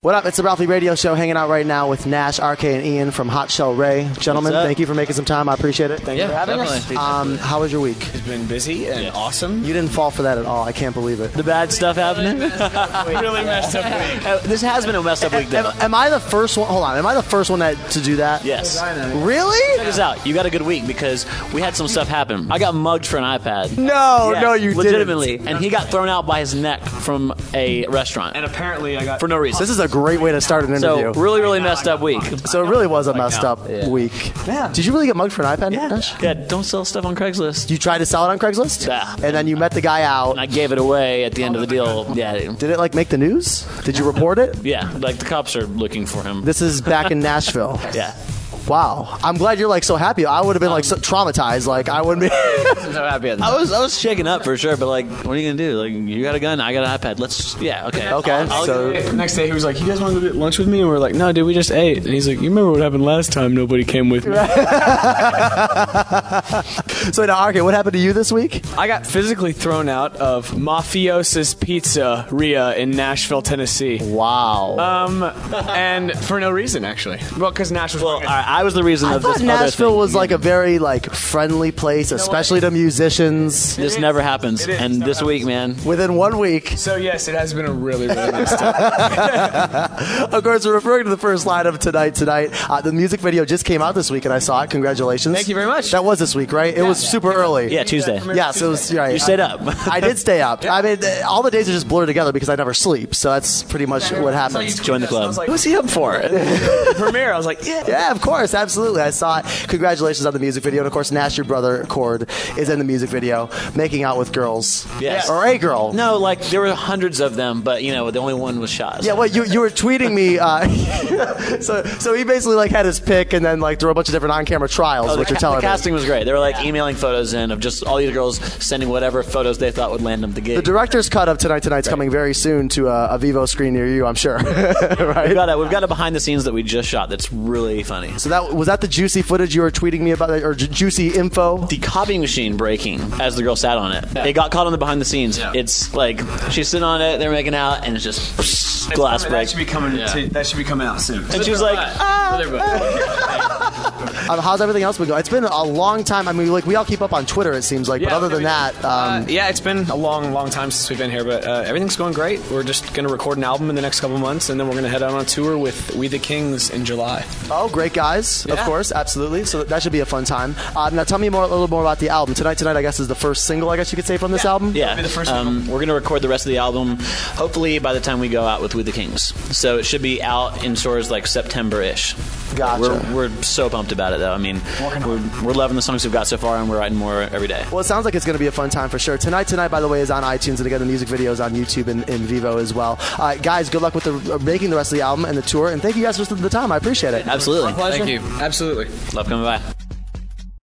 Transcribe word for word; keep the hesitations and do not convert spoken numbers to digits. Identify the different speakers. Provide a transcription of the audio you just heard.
Speaker 1: What up? It's the Ralphie Radio Show, hanging out right now with Nash, R K, and Ian from Hot Shell Ray. Gentlemen, thank you for making some time. I appreciate it. Thank
Speaker 2: yeah,
Speaker 1: you for having
Speaker 2: definitely.
Speaker 1: us. Um, how was your week?
Speaker 3: It's been busy and
Speaker 2: yeah.
Speaker 3: awesome.
Speaker 1: You didn't fall for that at all. I can't believe it.
Speaker 2: The bad stuff happening?
Speaker 3: Really messed up week.
Speaker 2: This has been a messed up week, though.
Speaker 1: Am, am I the first one? Hold on. Am I the first one that, to do that?
Speaker 2: Yes.
Speaker 1: Really?
Speaker 2: Check this out. You got a good week because we had some stuff happen. I got mugged for an iPad.
Speaker 1: No,
Speaker 2: Yes,
Speaker 1: no, you
Speaker 2: legitimately.
Speaker 1: didn't.
Speaker 2: And he got thrown out by his neck from a restaurant.
Speaker 3: And apparently I got...
Speaker 2: For no reason.
Speaker 1: This is a great way to start an
Speaker 2: So,
Speaker 1: interview.
Speaker 2: really, really messed up week.
Speaker 1: So it really was a messed up
Speaker 2: Yeah.
Speaker 1: week. Yeah. Did you really get mugged for an iPad,
Speaker 2: Yeah.
Speaker 1: Nash?
Speaker 2: Yeah, don't sell stuff on Craigslist.
Speaker 1: You tried to sell it on Craigslist?
Speaker 2: Yeah.
Speaker 1: And then you met the guy out.
Speaker 2: And I gave it away at the end of the deal. Yeah.
Speaker 1: Did it, like, make the news? Did you report it?
Speaker 2: Yeah, like the cops are looking for him.
Speaker 1: This is back in Nashville.
Speaker 2: Yeah.
Speaker 1: Wow. I'm glad you're, like, so happy. I would have been, like, so traumatized. Like, I wouldn't be...
Speaker 3: I'm so happy.
Speaker 2: I was I was shaken up for sure, but like, what are you gonna do? Like, you got a gun, I got an iPad. Let's, yeah, okay.
Speaker 1: Okay,
Speaker 2: I'll- I'll-
Speaker 1: so...
Speaker 3: Next day he was like, you guys want to go get lunch with me? And we were like, no, dude, we just ate. And he's like, you remember what happened last time nobody came with me?
Speaker 1: So, now, R K, what happened to you this week?
Speaker 3: I got physically thrown out of Mafiosa's Pizzeria in Nashville, Tennessee.
Speaker 1: Wow.
Speaker 3: Um, and for no reason, actually. Well, because Nash was...
Speaker 2: well, all right, I was the reason
Speaker 1: I
Speaker 2: of
Speaker 1: thought
Speaker 2: this other
Speaker 1: Nashville
Speaker 2: thing.
Speaker 1: was, like, a very, like, friendly place, especially to musicians.
Speaker 2: This never happens,
Speaker 3: It is.
Speaker 2: and this week, man.
Speaker 1: Within one week.
Speaker 3: So, yes, it has been a really, really nice time.
Speaker 1: Of course, we're referring to the first line of Tonight Tonight. Uh, the music video just came out this week, and I saw it. Congratulations.
Speaker 3: Thank you very much.
Speaker 1: That was this week, right? It was super early.
Speaker 2: Yeah, Tuesday.
Speaker 1: Yes, it was. Right.
Speaker 2: You stayed up.
Speaker 1: I did stay up. I mean, th- all the days are just blurred together because I never sleep. So that's pretty much what happens.
Speaker 2: Join the
Speaker 3: I
Speaker 2: club.
Speaker 3: was like, what's he up for? The premiere, I was like, yeah.
Speaker 1: Yeah, of course, absolutely. I saw it. Congratulations on the music video, and of course, Nash, your brother Cord, is in the music video, making out with girls.
Speaker 2: Yes.
Speaker 1: Or a girl.
Speaker 2: No, like there were hundreds of them, but you know, the only one was shot.
Speaker 1: Yeah, well, you you were tweeting me. Uh, so so he basically like had his pick, and then like there were a bunch of different on-camera trials,
Speaker 2: Oh, the,
Speaker 1: which you're
Speaker 2: ca-
Speaker 1: telling
Speaker 2: the
Speaker 1: me.
Speaker 2: casting was great. They were like emailing photos in of just all these girls sending whatever photos they thought would land them the gig.
Speaker 1: The director's cut of Tonight Tonight's coming very soon to a, a Vivo screen near you, I'm sure. Right?
Speaker 2: We've got a, we've got a behind the scenes that we just shot that's really funny.
Speaker 1: So that was that the juicy footage you were tweeting me about, or ju- juicy info?
Speaker 2: The copy machine breaking as the girl sat on it. It got caught on the behind the scenes. It's like she's sitting on it, they're making out, and it's just glass
Speaker 3: That
Speaker 2: break.
Speaker 3: should be coming. To, that should be coming out soon.
Speaker 2: And she was like,
Speaker 1: Um, how's everything else been going? It's been a long time. I mean, like we all keep up on Twitter, it seems like. but
Speaker 3: Yeah,
Speaker 1: other
Speaker 3: yeah,
Speaker 1: than
Speaker 3: we
Speaker 1: that, um,
Speaker 3: Uh, yeah, it's been a long, long time since we've been here, but uh, everything's going great. We're just going to record an album in the next couple months, and then we're going to head out on tour with We the Kings in July.
Speaker 1: oh, great guys, of
Speaker 3: Yeah.
Speaker 1: course, absolutely. So that should be a fun time. Uh, now, tell me more, a little more about the album. Tonight Tonight, I guess, is the first single, I guess you could say, from this album.
Speaker 2: yeah,
Speaker 3: be the first
Speaker 2: um, we're going to record the rest of the album hopefully by the time we go out with We the Kings. So it should be out in stores like September-ish.
Speaker 1: Gotcha.
Speaker 2: We're, we're so pumped about it, though. I mean, we're, we're loving the songs we've got so far, and we're writing more every day.
Speaker 1: Well, it sounds like it's going to be a fun time for sure. Tonight Tonight, by the way, is on iTunes, and again, the music video is on YouTube and in Vivo as well. Uh, guys, good luck with the uh, making the rest of the album and the tour, and thank you guys for the time. I appreciate it.
Speaker 2: Absolutely.
Speaker 3: Thank you. Absolutely.
Speaker 2: Love coming by.